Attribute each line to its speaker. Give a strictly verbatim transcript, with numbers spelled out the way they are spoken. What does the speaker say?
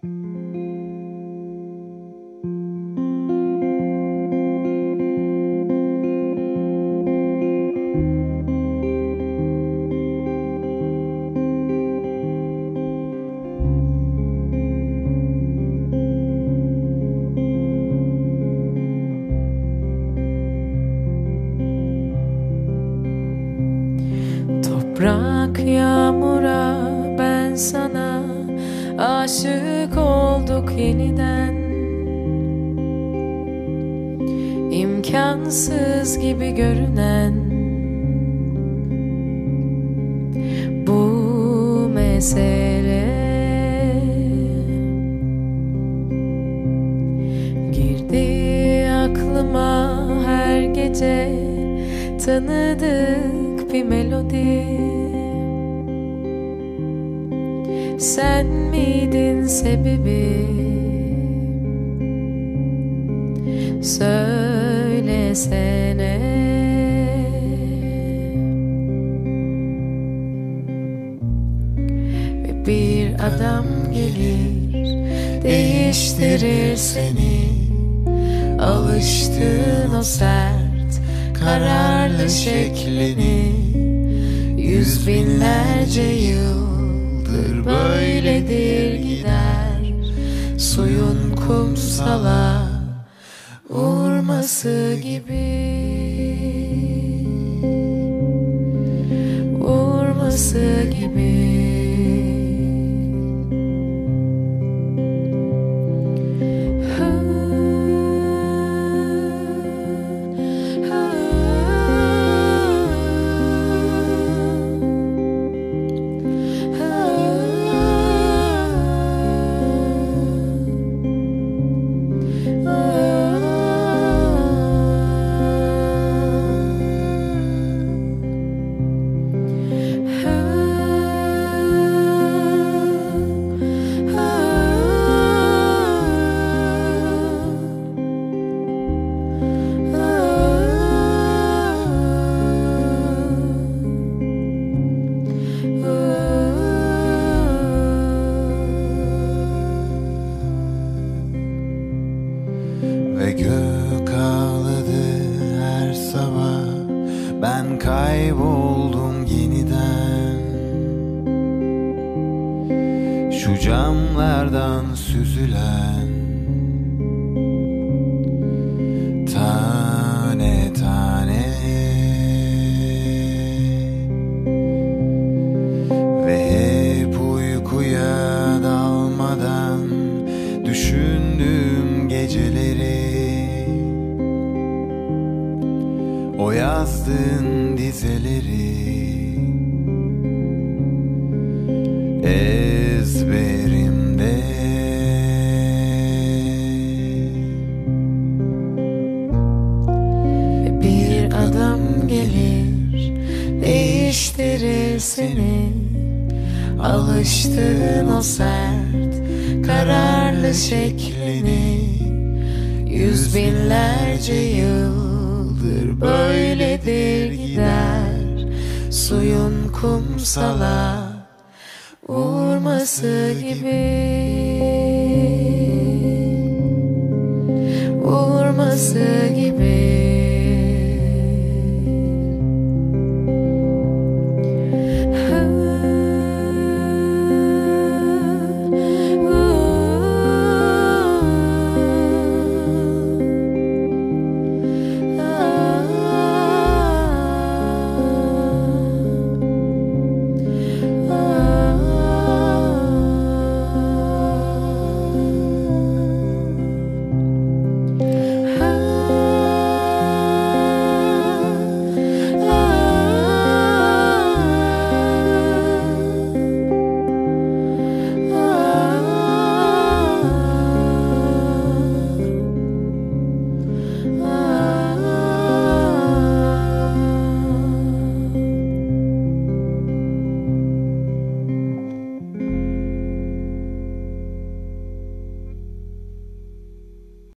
Speaker 1: Bırak yağmura, ben sana aşık olduk yeniden. İmkansız gibi görünen bu mesele girdi aklıma her gece, tanıdık bir melodi. Sen miydin sebebi? Söylesene. Ve bir adam gelir, değiştirir seni. Alıştığın o sert, kararlı şeklini. Yüz binlerce yıldır böyledir gider. Suyun kumsala vurması gibi, vurması gibi.
Speaker 2: Ve gök ağladı her sabah, ben kayboldum yeniden. Şu camlardan süzülen tane tane ve hep uykuya dalmadan düşündüğüm geceleri, o yazdığın dizeleri ezberimde.
Speaker 1: Bir adam gelir, değiştirir seni. Alıştığın o sert, kararlı şeklini. Yüz binlerce yıldır böyledir gider. Suyun kumsala vurması gibi, vurması gibi.